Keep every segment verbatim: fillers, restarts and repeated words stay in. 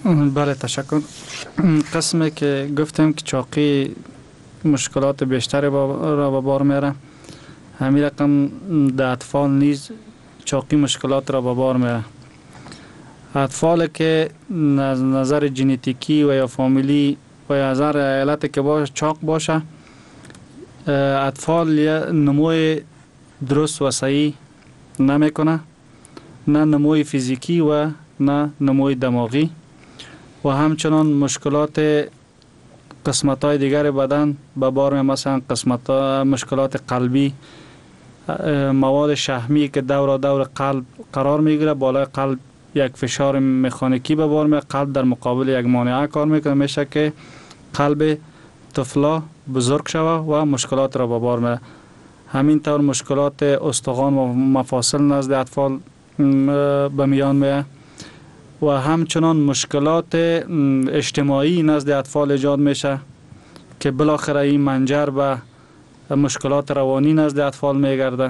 بله تشکر. قسمی که گفتم که چاقی مشکلات بیشتری را به بار میاره، همین رقم در اطفال نیز چاقی مشکلات را به بار میاره. اطفال که از نظر ژنتیکی و یا فامیلی و یا از نظر علت که باشه چاق باشه، اطفال نموی درست و صحیح نمیکنه، نه نموی فیزیکی و نه نموی دماغی، و همچنان مشکلات قسمت های دیگر بدن به بار میاره، مثلا قسمت مشکلات قلبی، مواد شحمی که دور دور قلب قرار میگیره، بالای قلب یک فشار مکانیکی به بار میاره، قلب در مقابل یک مانعه کار میکنه، میشه که قلب طفلا بزرگ شوه و مشکلات را به بار میاره. همین طور مشکلات استخوان و مفاصل نزد اطفال به میان میاد و همچنان مشکلات اجتماعی نزد اطفال ایجاد میشه که بالاخره این منجر به مشکلات روانی نزد اطفال میگرده.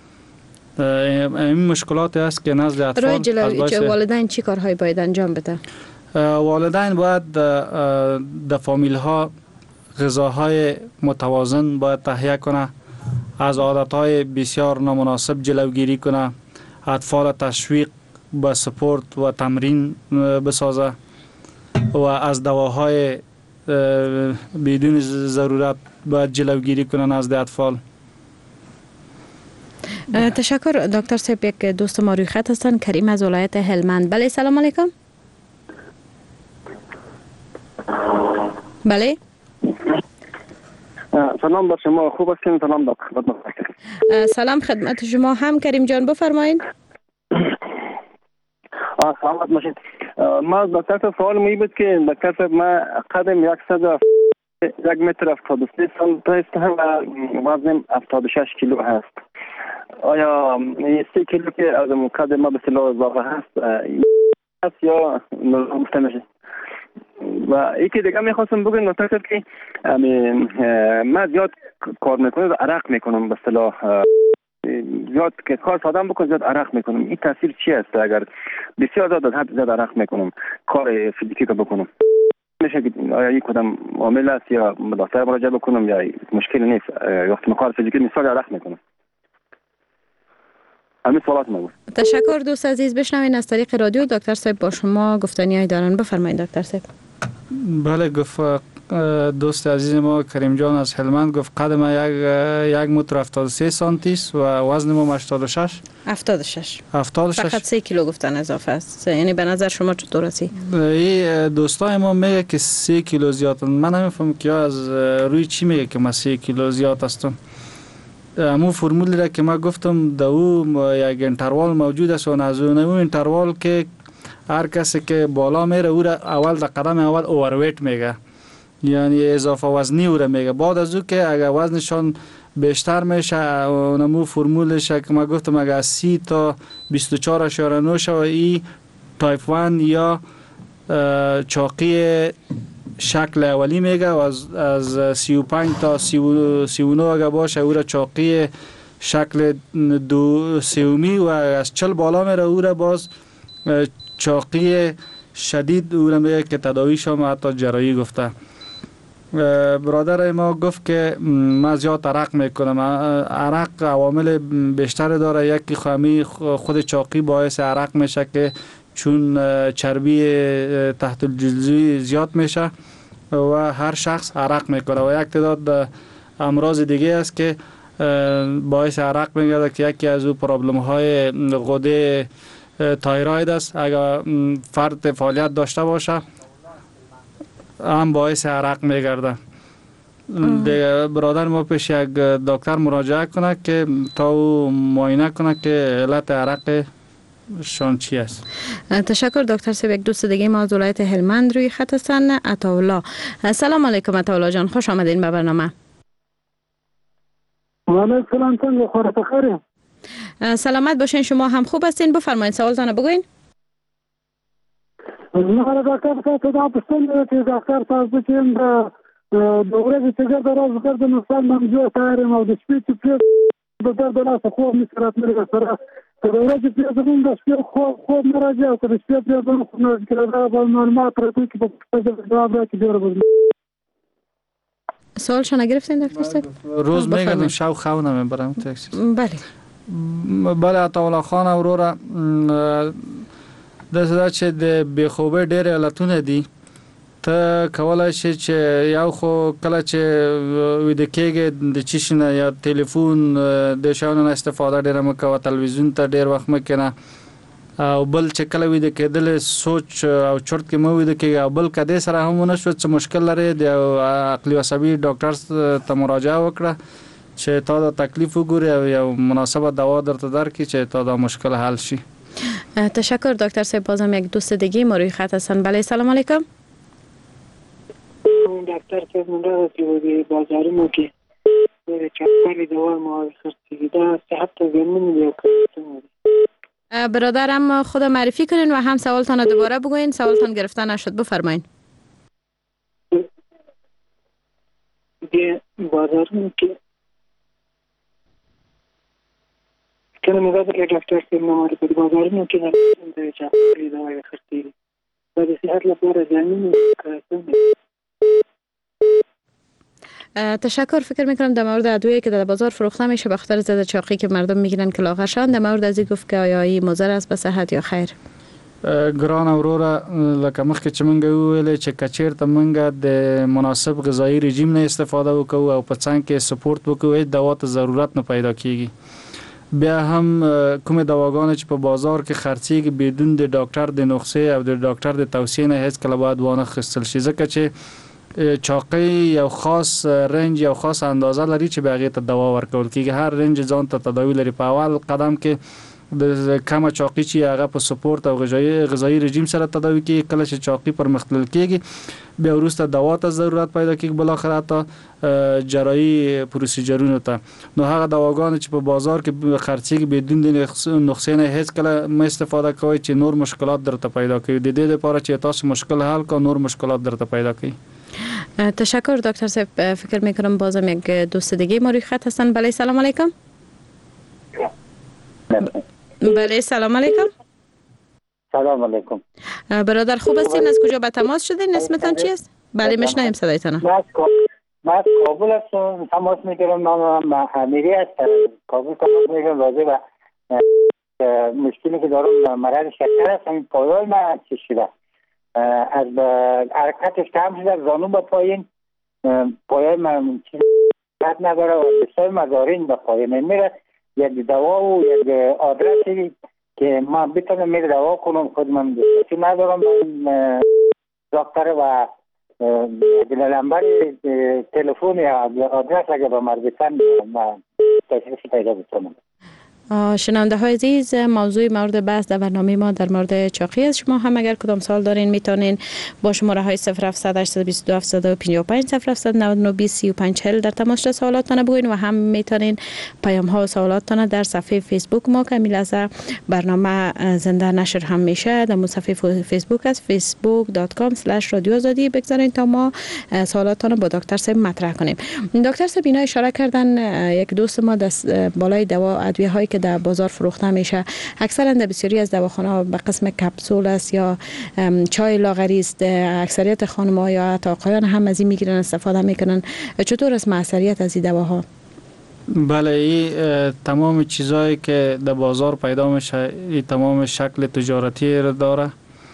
این مشکلات است که نزد اطفال روی جلوی والدین چی کارهایی باید انجام بده؟ والدین باید در فامیل ها غذاهای متوازن باید تهیه کنه، از عادتهای بسیار نامناسب جلوگیری کنه، اطفال تشویق به سپورت و تمرین بسازه و از دواهای بدون ضرورت باید جلوگیری کنه نزد اطفال. تشکر دکتر صاحب. یک دوست ما روی خط هستن، کریم از ولایت هلمند. بله سلام علیکم. بله سلام بر شما، خوب هستین؟ سلام دکتر. سلام خدمت شما هم کریم جان، بفرمایید. سلامت باشید. ما دکتر سوال می بود که دکتر ما قدم صد یک متر هفتاد و سه سانتی هستم و وزنم هفتاد و شش کیلو هست. آیا سه کیلو که از قدم ما به اصطلاح اضافه هست است یا گفته میشه؟ و یکی دیگه میخواستم بگم دکتر که من زیاد کار میکنم، عرق میکنم، به اصطلاح زیاد که کار سادم بکنم زیاد عرق میکنم. این تاثیر چی است اگر بسیار زیاد از حد زیاد عرق میکنم کار فیزیکی رو بکنم؟ میشه که آیا یک کدام عامل است یا به دکتر مراجعه بکنم یا مشکل نیست؟ وقتی کار فیزیکی مثال عرق میکنم. همین سوالات ما بود. تشکر دوست عزیز. بشنوین از طریق رادیو دکتر صاحب با شما گفتنیای دارن. بفرمایید دکتر صاحب. بله گفت دوست عزیز ما کریم جان از هلمند، گفت قدم یک یک متر هفتاد و سه سانتی است و وزن ما هشتاد و شش. هفتاد و شش. هفتاد و شش. فقط سه کیلو گفتن اضافه است. یعنی به نظر شما چطور است؟ این دوستای ما میگه که سه کیلو زیاد. من نمیفهمم که از روی چی میگه که ما سه کیلو زیاد هستم. همون فرمولی را که ما گفتم در او یک انتروال موجود است و از اون انتروال که هر کسی که بالا میره او را اول در قدم اول اوورویت میگه، یعنی اضافه وزنی او را میگه. بعد از او که اگر وزنشان بیشتر میشه اونمو فرمولش که ما گفتم اگر سی تا بیست و چهار اشاره نه شو ای تایپ یک یا چاقی شکل اولی میگه و از از سی و پنج تا سی و نه اگر باشه او را چاقی شکل دو سومی و از چل بالا میره او را باز چاقی شدید او را میگه که تداویش هم حتی جراحی گفته. برادر ما گفت که من زیاد عرق میکنم. عرق عوامل بیشتر داره. یکی خامی خود چاقی باعث عرق میشه که چون چربی تحت الجلدی زیاد میشه و هر شخص عرق میکنه و یک تعداد امراض دیگه است که باعث عرق میگرده که یکی از او پرابلم های غده تایروید است. اگر فرد فعالیت داشته باشه هم باعث عرق میگرده. برادر ما پیش یک دکتر مراجعه کنه که تا او معاینه کنه که علت عرق شان چی است. تشکر دکتر صاحب. یک دوست دیگه ما از ولایت هلمند روی خط هستن، عطاالله. سلام علیکم عطاالله جان، خوش آمدین به برنامه. و علیکم سلام. تنگ خورا بخیر. سلامت باشین. شما هم خوب هستین؟ بفرمایید سوالتان بگوین. ما دکتر صاحب دا پوښتنه چې دکتر صاحب چې د ورځې چې ګرځه راز ګرځه نو سم منځو تایر او د شپې چې په در د لاس خو می سره تر سره دوره که پیازمون دستیار خوب خوب مراجعه کنه دستیار پیازمون خونه که را با معلومات را توی که با جواب را که بیاره بود. سوالشان نگرفتین دکتر صاحب؟ روز میگردم شو خونه میبرم تاکسی. بله بله عطاالله خان اورورا دسته چې د بېخوبۍ ډېرې علتونه دي ته کولای شي چې یو خو کله چې ویده کېږې د چی شي نه یا تلیفون د شیانو نه استفاده ډېره مه کوه تلویزیون ته ډېر وخت مه کښېنه او بل چې کله ویده کېدلې سوچ او چرت کې مه ویده کېږي او بل که دې سره هم ونه شو څه مشکل لرې د عقلي عصبي ډاکټر ته مراجعه وکړه چې تا دا تکلیف وګوري او یو مناسبه دوا درته درکړي چې تا دا مشکل حل شي. تشکر دکتر صاحب. بازم یک دوست دیگه ما روی خط هستن. بله سلام علیکم. دکتر صاحب من را رسیدی بازاری مو که چکاری دوا ما خرسیدی دا صحت زمین یا کردن. برادرم خود معرفی کنین و هم سوالتان دوباره بگوین. سوالتان گرفته نشد بفرمایین. دی بازاری مو که کنه مزاد که دکتر صاحب نماری بود بازاری مو که در چکاری دوا خرسیدی و دی صحت لپاره زمین کردن. تشکر. فکر میکنم در مورد ادویه‌ای که در بازار فروخته میشه به خاطر ضد چاقی که مردم میگیرن که لاغرشان در مورد از این گفت که آیا این مضر است به صحت یا خیر؟ ګران اورورا لکه مخکې چې مونږ ویلې چې کچیرته مونږ د مناسب غذایی رژیم نه استفاده وکړو او په څنګ کې سپورت وکړو دوا ته ضرورت نه پیدا کیږي. بیا هم کومه دواګانې چې په بازار کې خرڅېږي بدون د ډاکټر د نسخې او د ډاکټر د توصیې نه هیڅ کله باید وانه خرڅل شي ځکه چې چاقی یو خاص رنج یو خاص اندازه لري چې به هغې ته دوا ورکول کېږي. هر رنج ځان ته تداوی لري. په اول قدم کې د کمه چاقی چې هغه په سپورت او غذایی غذایی رژیم سره تداوی کېږي. کله چې چاقی پرمختلل کېږي بیا وروسته دوا ته ضرورت پیدا کېږي بالاخره حتی جراحي پروسیجرونو ته. نو هغه دواګانې چې په بازار کې خرڅېږي بدون د نسخې نه هیڅ کله مه استفاده کوئ چې نور مشکلات درته پیدا کوي. د دې لپاره چې تاسو مشکل حل کړئ نور مشکلات درته پیدا کوي. تشکر دکتر صاحب. فکر میکنم بازم یک دوست دیگه ما روی خط هستن. بله سلام علیکم. بله سلام علیکم. سلام علیکم. برادر خوب هستین؟ از کجا به تماس شدین؟ اسمتان چی است؟ بله میشنویم صدایتان. من از کابل هستم تماس میگیرم. من امیری هستم کابل تماس میگیرم راجع به مشکلی که دارم مرض شکر هستم. پایای من چی شده از حرکتش کم شده زانو به پایین پایای من چیز نداره و بسیار مزارین به پایین میره. یک دوا و یک آدرسی که من بتونم میره دوا کنم خود من بسیار ندارم. من دکتر و لنبر تلفون یا آدرس اگه به مربوطن من تشریف پیدا بکنم. شنونده های عزیز موضوع مورد بحث در برنامه ما در مورد چاقی است. شما هم اگر کدام سوال دارین میتونین با شماره های صفر هفت هشت دو دو هفت پنج پنج صفر هفت نه نه بیست سی و پنج چهل در تماس سوالاتتان بگوین و هم میتونین پیام ها و سوالاتتان در صفحه فیسبوک ما که میلازه برنامه زنده نشر هم میشه در صفحه فیسبوک است فیسبوک دات کام اسلش رادیو آزادی بگذارین تا ما سوالاتتان با دکتر صاحب مطرح کنیم. دکتر صاحب اینا اشاره کردن یک دوست ما دست بالای دوا ادویه هایی که در بازار فروخته میشه اکثرا در بسیاری از دواخانه‌ها به قسم کپسول است یا چای لاغری است. اکثریت خانم‌ها یا حتی آقایان هم از این میگیرن استفاده میکنن. چطور است موثریت از این دواها؟ بله این تمام چیزایی که در بازار پیدا میشه این تمام شکل تجارتی داره.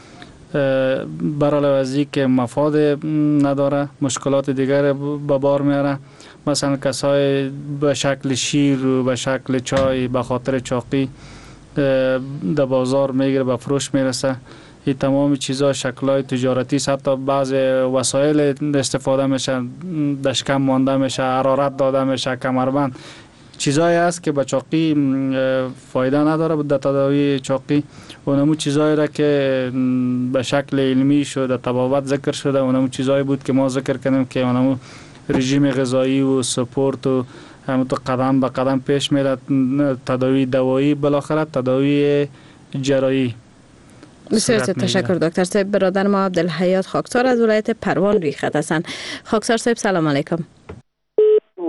برای لحاظی که مفاد نداره مشکلات دیگر به بار میاره. مثلا کسای به شکل شیر و به شکل چای به خاطر چاقی در بازار میگیره به فروش میرسه. این تمام چیزها شکلای تجارتی است. حتی بعض وسایل استفاده میشه دشکم مانده میشه حرارت داده میشه کمربند چیزایی است که به چاقی فایده نداره در تداوی چاقی. اونمو چیزایی را که به شکل علمی شده طبابت ذکر شده اونمو چیزایی بود که ما ذکر کردیم که اونمو رژیم غذایی و سپورت و همونطور قدم به قدم پیش میره. تداوی دوایی بالاخره تداوی جراحی. بسیار تشکر دکتر صاحب. برادر ما عبدالحیات خاکسار از ولایت پروان روی خط هستند. خاکسار صاحب سلام علیکم.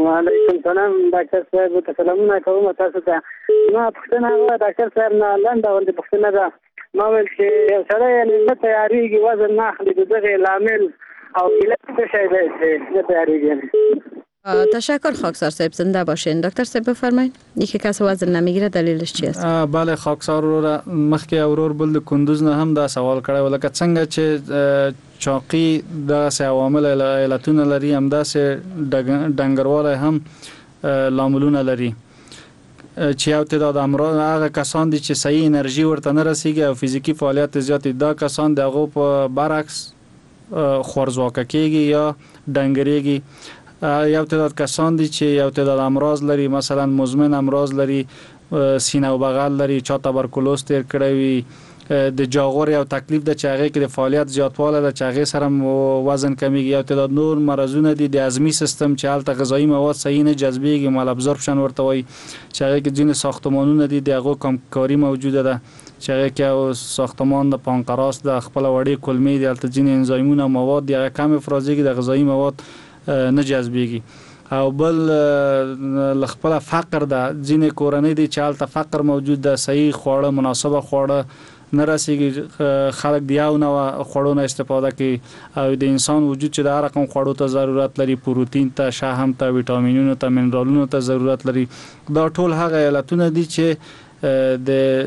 وعلیکم سلام ډاکټر صاحب ته سلامونه کوم تاسو ته. ما پوښتنه وکړه ډاکټر صاحب نه لنډه غوندې پوښتنه ده. ما ویل چې یو سړی یعنې نه تیارېږي وزن نه اخلي د دغې لامل او علت څه شی دی چې نه تیارېږي؟ تشکر خاکسار صاحب، زنده باشین. دکتر صاحب بفرمایید یکی کس وزن نمیگیره دلیلش چی است؟ بله خاکسار رو مخکې اورور بل د کندوز نه هم دا سوال کړی و لکه څنګه چې چاقي داسې عوامل علتونه لري همداسې ډنګروالی هم لاملونه لري چې یو تعداد امراض هغه کسان دي چې صحیح انرژي ورته نه رسیږي او فزیکی فعالیت زیات دا کسان د هغو په برعکس خوارځواکه کېږي یا ډنګرېږي. یو تعداد کسان دي چې یو تعداد امراض لري، مثلا مزمن امراض لري، سینه او بغل لري، چا تبرکلوز تیر کړی وي، د جاغور یو تکلیف ده چې هغه کې د فعالیت زیاتواله ده چې هغه سره وزن کمیږي. یو تعداد نور مرزونه دي د هضمي سیستم چې هلته غذایی مواد صحیح نه جذبېږي، مال ابزورپشن ورته وایي، چې هغه کې ځینې ساختمانونه دي د هغو کمکاري موجوده ده چې هغه کې ساختمان د پانکراس د خپل وړې کولمې دي، هلته ځینې انزایمونه مواد دي هغه کم افرازېږي، د غذایی مواد نه جذبېږي. او بل لخپله فقر ده، ځینې کورنۍ دي چې هلته فقر موجود ده، صحیح خواړه مناسبه خواړه نه رسیږي، خلک د یو نوع خوړو نه استفاده کوي او د انسان وجود چې د هر رقم خوړو ته ضرورت لري، پروتین ته، شحم ته، ویټامینونو ته، منرالونو ته ضرورت لري. دا ټول هغه علتونه دي چې د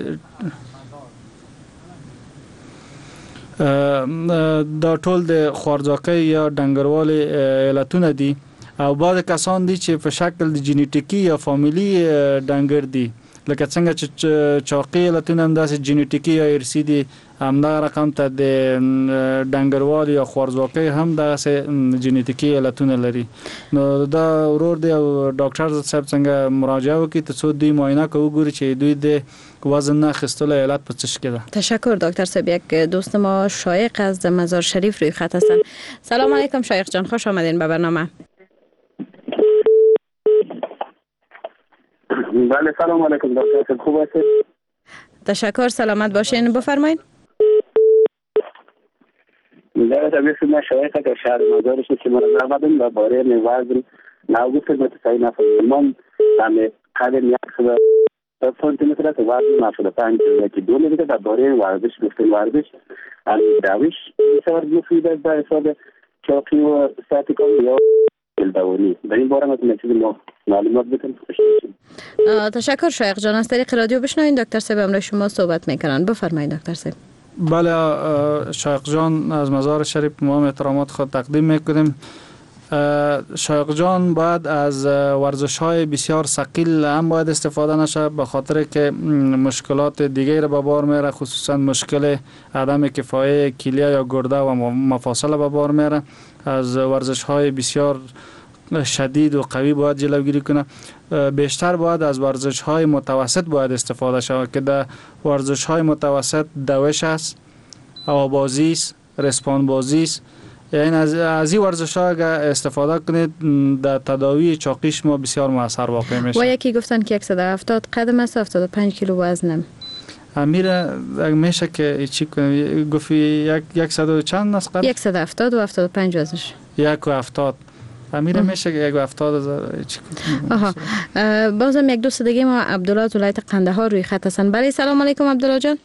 دا ټول د خوارځواکۍ یا ډنګروالي علتونه دي. او بعض کسان دي چې په شکل د جینیټیکي یا فامیلی ډنګر دي، لکه څنګه چې چاقي علتونه هم داسې جینیټیکي یا ارثي دي، همدغه رقم ته د ډنګروالي یا خوارځواکۍ هم دغسې جینیټیکي علتونه لري. نو دا ورور دی او ډاکټر صاحب څنګه مراجعه وکړي تر څو دوی معاینه کوي وګوري چې دوی د وزن نه اخیستلو علت په څه کې ده. تشکر دکتر صاحب. یک دوست ما شایق از مزار شریف روی خط هستن. سلام علیکم شایق جان، خوش آمدین به برنامه. بله سلام علیکم دکتر صاحب، خوب هستید؟ تشکر، سلامت باشین، بفرمایید. در طبیعت من شایقه که شهر مزارش که من آمدم و باره وزن نوگو خدمت صحیح نفرم من همه قدم یک سده سانتیمتر است، وزن نفرده پنج که دو میده در باره ورزش گفتن ورزش درویش بسیار مفید است در حساب چاقی و ساعت کام یا دلدوانی. در این باره مثل چیزی ما معلومات بکنم خوش باشیم. تشکر شایق جان. از طریق رادیو بشنوین دکتر صاحب امروز شما صحبت میکنن. بفرمایید دکتر صاحب. بله شایق جان از مزار شریف ما احترامات خود تقدیم میکنیم. شایق جان باید از ورزش های بسیار ثقیل هم باید استفاده نشه، به خاطر که مشکلات دیگه را به بار میره، خصوصا مشکل عدم کفایه کلیه یا گرده و مفاصل به بار میره. از ورزش های بسیار شدید و قوی باید جلوگیری کنه. بیشتر باید از ورزش های متوسط باید استفاده شود که در ورزش های متوسط دوش است، هوابازی است، رسپان بازی است. یعنی از از این ورزش ها اگر استفاده کنید در تداوی چاقی شما بسیار موثر واقع میشه. و یکی گفتن که صد و هفتاد قدم است، هفتاد و پنج کیلو وزنم. امیر میشه که چی کنم گفتی یک صد و چند است قدم؟ صد و هفتاد و هفتاد و پنج وزنش. یک و هفتاد. امیر میشه که یک و هفتاد هزار چی کنم؟ آها. بازم یک دوست دیگه ما عبدالله از ولایت قندهار روی خط هستن. بله سلام علیکم عبدالله جان.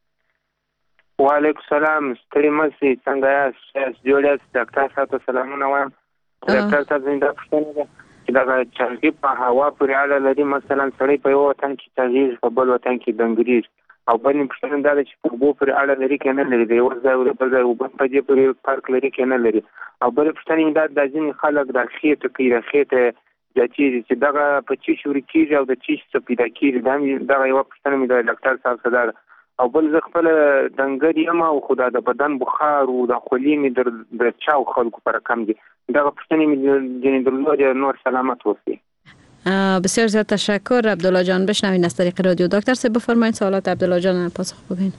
و علیکم سلام، ستړي مسی څنګه یاست؟ جوړ یاست؟ ډاکټر صاحب ته سلامونه وایم. ډاکټر صاحب زنده پوښتنه ده چې دا چاقي په هوا پورې اړه لري، مثلا سړی په یو وطن کې چاغېږي په بل وطن کې ډنګرېږي، او بلې پوښتنه دا ده چې په اوبو پورې اړه لري که نه لري، د یو ځای او بل ځای اوبه په دې پورې فرق لري که نه لري. او بلې پوښتنه دا دا ځینې خلک دا خېټه کوي، دا خېټه زیاتېږي چې دغه په چیش ورکېږي او د چیش څه پیدا کېږي، دا دغه یوه پوښتنه مې د ډاکټر صاحب څخه ده. او بل زه خپل ډنګر یم او خو دا د بدن بخار او د خولې مې د چاو خلکو پر کم دي. دغه پوښتنې مې ځینې درلودې، نور سلامت اوسئ. بسیار زیاد تشکر عبدالله جان. بشنوین از طریق رادیو. دکتر صاحب بفرمایید سوالات عبدالله جان پاسخ بدین.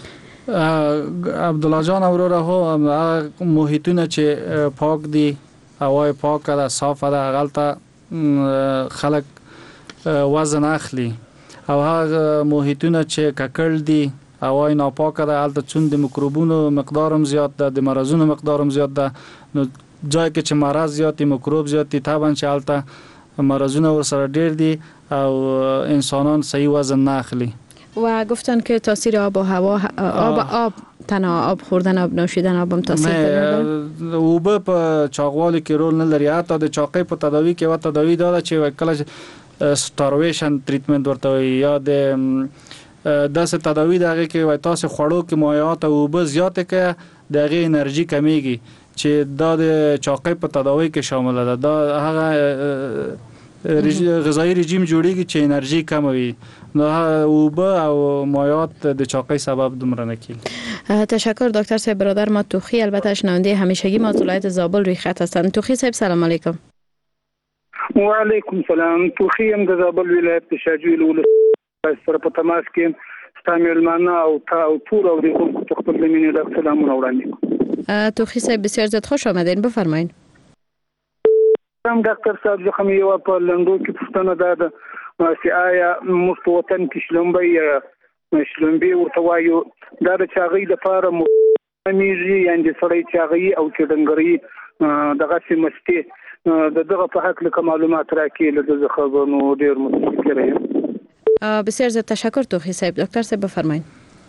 عبدالله جان اورور ها محیطونه چې پاک دي، هوای پاک ده، صاف ده، غلطه خلک وزن اخلي. او هغه محیطونه چې ککړ دي، هوای ناپاکه ده، هلته چون د میکروبونو مقدارم زیات ده، د مرضونو مقدارم زیات ده، نو جای که چې مرض زیات دي، میکروب زیات دي، طبعا چې هلته مرضونه ورسره ډیر دي او انسانان صحیح وزن نه اخلي. و گفتن که تاثیر آب و هوا آب آب تنها آب خوردن آب نوشیدن آب هم تاثیر داره. اوبه په چاقوالي کې رول نه لري. حتی د چاقۍ په تداوی کې و تداوی دا چې کله سټارویشن ټریټمنټ ورته وي یا د داسې تداوی دغه کې وای تاسو خوړو کې مایعات او اوبه زیات کې دغه انرژي کمیږي چې دا د چاقۍ په تداوی کې شامل ده. دا هغه غذایی رژیم جوړیږي چې انرژي کم وي نو اوبه او مایعات د چاقۍ سبب دومره نکیږي. تشکر دکتر صاحب. برادر ما توخی البته شنونده همیشگی ما از ولایت زابل روی خط هستند. توخی صاحب سلام علیکم. و علیکم سلام. توخی هم د زابل ولایت شاجوی ولایت سره په تماس کې استعمال معنا او تا او پور او د خپل مینې د سلامونه وړاندې. توخی صاحب بسیار زیات خوش آمدین. بفرمایید. هم ډاکټر صاحب زه هم یو په لندو کې پوښتنه ده چې آیا موږ په وطن کې شلومبۍ شلومبۍ ورته وایو دا د چاغۍ لپاره میږي یعنې د سړی چاغۍ او چې ډنګرۍ دغسې مستې د دغه په هکله معلومات راکړي له ده څخه نو ډېر متشکره یم. بسیار زیاد تشکر توخی صاحب. دکتر صاحب بفرمایید.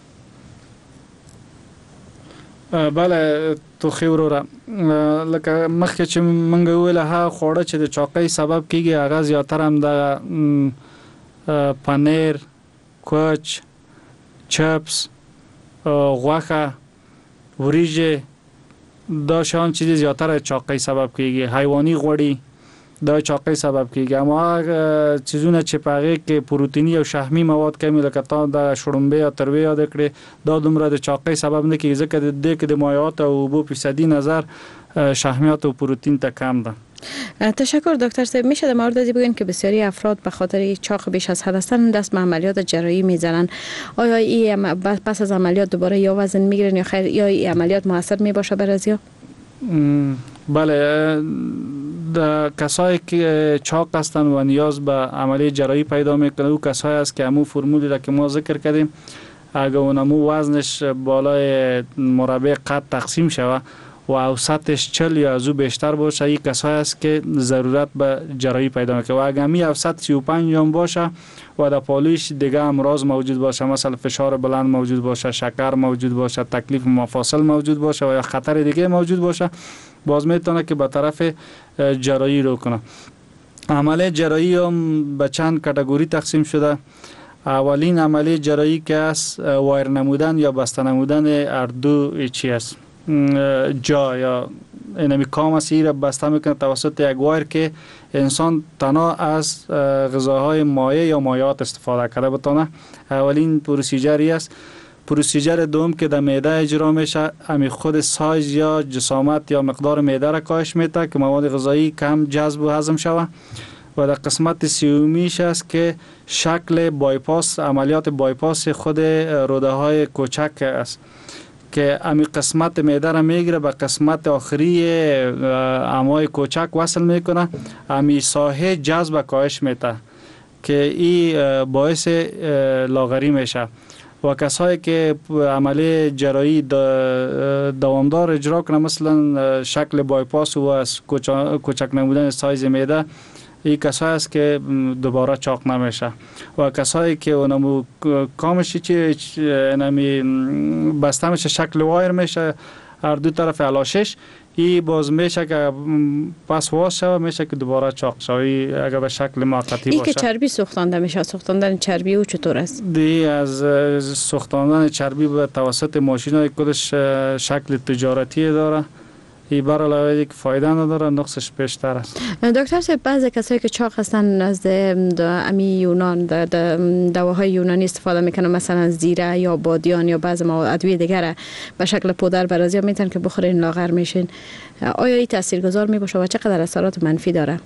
بله توخی وروره لکه مخکې چې مونږ ویل ها خوړه چې د چاقۍ سبب کیږي هغه زیاتره هم د پنیر، کوچ، چپس، غوښه، وریژې دا شان چیزی زیاتره چاقۍ سبب کیږي. حیواني غوړي دا چاقۍ سبب کیږي. اما چیزونه چې په هغې کې پروتیني او شحمي مواد کمی لکه تا د شړومبې یا تروې یاد کړې دا دومره د چاقۍ سبب نه کیږي ځکه د دې کې د مایعات او اوبو فیصدي نظر شحمیات و پروتین تا کم ده. تشکر دکتر صاحب. میشه در مورد ازی بگین که بسیاری افراد به خاطر چاق بیش از حد هستن دست به عملیات جراحی میزنن. آیا این پس از عملیات دوباره یا وزن میگیرن یا خیر یا این عملیات موثر میباشه برای ازیا؟ بله د کسایی که چاق هستن و نیاز به عملیه جراحی پیدا میکنه او کسایی است که همون فرمولی را که ما ذکر کردیم اگه اونمو وزنش بالای مربع قد تقسیم شود و اوسطش چل یا از او بیشتر باشه این کسایی است که ضرورت به جراحی پیدا میکنه و اگه می اوسط سی و پنج هم باشه و در پالویش دیگه امراض موجود باشه مثلا فشار بلند موجود باشه، شکر موجود باشه، تکلیف مفاصل موجود باشه و یا خطر دیگه موجود باشه باز میتونه که به طرف جراحی رو کنه. عملیه جراحی هم به چند کاتگوری تقسیم شده. اولین عملیه جراحی که است وایر نمودن یا بسته نمودن اردو چی است جا یا اینمی کام است را بسته میکنه توسط یک وایر که انسان تنها از غذاهای مایع یا مایعات استفاده کرده بتونه. اولین پروسیجری است. پروسیجر دوم که در معده اجرا میشه امی خود سایز یا جسامت یا مقدار معده را کاهش میده که مواد غذایی کم جذب و هضم شود و در قسمت سیومیش است که شکل بایپاس عملیات بایپاس خود روده های کوچک است که امی قسمت معده را میگیره به قسمت آخری امعای کوچک وصل میکنه امی ساحه جذب کاهش میده که این باعث لاغری میشه و کسایی که عملیه جراحی دوامدار اجرا کنه مثلا شکل بایپاس و از کوچک نمودن سایز معده این کسایی است که دوباره چاق نمیشه و کسایی که اونمو کامشی چی نمی بسته میشه شکل وایر میشه هر دو طرف علاشش این باز میشه که پس واس شوه میشه که دوباره چاق شوه اگر به شکل موقتی باشه. این که چربی سوختانده میشه سوختاندن چربی او چطور است؟ دی از سوختاندن چربی به توسط ماشین های کدش شکل تجارتی داره این بر علاوه که فایده نداره نقصش بیشتر است. دکتر صاحب بعضی کسایی که چاق هستن از امی یونان دواهای یونانی استفاده میکنن مثلا زیره یا بادیان یا بعضی مواد ادویه دیگر به شکل پودر برازی میتونن که بخورین لاغر میشین. آیا این تاثیرگذار میباشه و چقدر اثرات منفی داره؟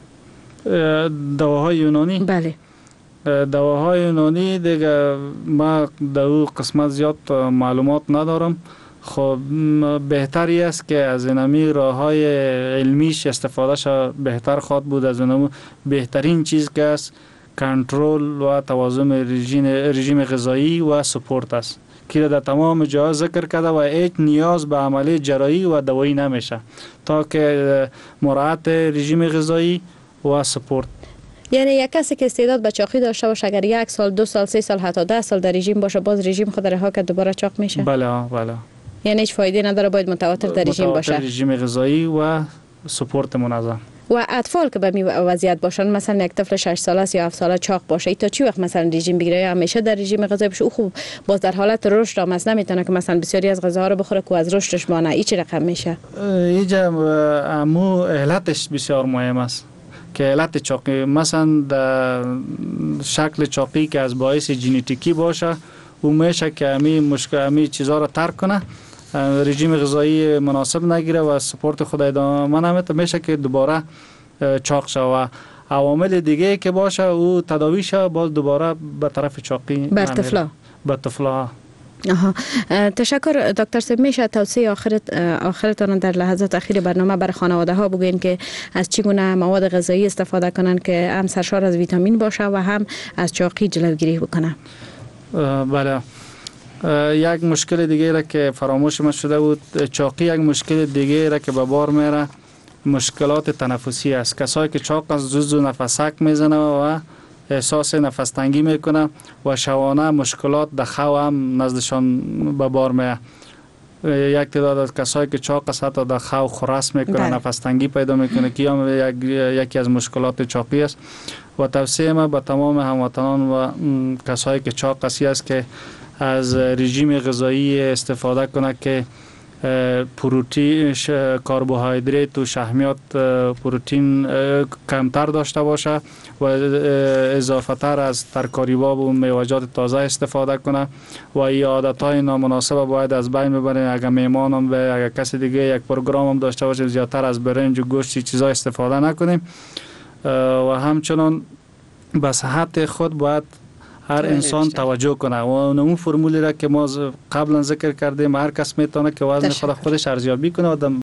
دواهای یونانی؟ بله. دواهای یونانی دیگه ما در اون قسمت زیاد معلومات ندارم. خب بهتری است که از اینمی راه های علمیش استفاده شد بهتر خواهد بود. از اینم بهترین چیز که است کنترل و توازن رژیم رژیم غذایی و سپورت است که در تمام جاها ذکر کرده و هیچ نیاز به عملیه جراحی و دوایی نمیشه تا که مراعات رژیم غذایی و سپورت. یعنی یک کسی که استعداد به چاقی داشته باشه اگر یک سال دو سال سه سال حتی ده سال در رژیم باشه باز رژیم خود رها کرد دوباره چاق میشه؟ بله بله. یعنی هیچ فایده نداره، باید متواتر در رژیم باشه. متواتر رژیم غذایی و سپورت منظم. و اطفال که به می وضعیت باشن، مثلا یک طفل شش ساله یا هفت ساله چاق باشه، تا چی وقت مثلا رژیم بگیره یا همیشه در رژیم غذایی باشه؟ او خوب باز در حالت رشد هم مثلا نمیتونه که مثلا بسیاری از غذاها رو بخوره که از رشدش مانع. این چه رقم میشه؟ اینجا امو علتش بسیار مهم است که علت چاقی مثلا در شکل چاقی که از باعث ژنتیکی باشه او میشه که امی مشکل امی چیزا رو ترک کنه، رژیم غذایی مناسب نگیره و سپورت خود ادامه نمیده، میشه که دوباره چاق شه و عوامل دیگه که باشه او تداوی شه باز دوباره به طرف چاقی بر طفلا به طفلا. آها، تشکر دکتر صاحب. میشه توصیه آخرت آخرتان در لحظات اخیر برنامه برای خانواده ها بگین که از چگونه مواد غذایی استفاده کنن که هم سرشار از ویتامین باشه و هم از چاقی جلوگیری بکنه؟ بله، یک مشکل دیگه را که فراموش ما شده بود، چاقی یک مشکل دیگه را که به بار میره مشکلات تنفسی است. کسایی که چاق از زوزو نفسک میزنه و احساس نفس تنگی میکنه و شوانه مشکلات دخو هم نزدشان به بار میره. یک تعداد از کسایی که چاق است حتی دخو خراس میکنه، نفس تنگی پیدا میکنه که هم یک یکی از مشکلات چاقی است. و توصیه ما به تمام هموطنان و کسایی که چاق است که از رژیم غذایی استفاده کنه که پروتئین، کربوهیدرات و شحمیات پروتئین کمتر داشته باشه و اضافه تر از ترکاری‌ها و میوه‌جات تازه استفاده کنه و این عادت‌های نامناسب باید از بین ببریم. اگر میهمان هم به اگر کسی دیگه یک پروگرام هم داشته باشه زیادتر از برنج و گوشت چیزا استفاده نکنیم و همچنان به صحت خود باید هر انسان توجه کنه و اون فرمولی را که ما قبلا ذکر کردیم هر کس میتونه که وزن خود خودش ارزیابی کنه و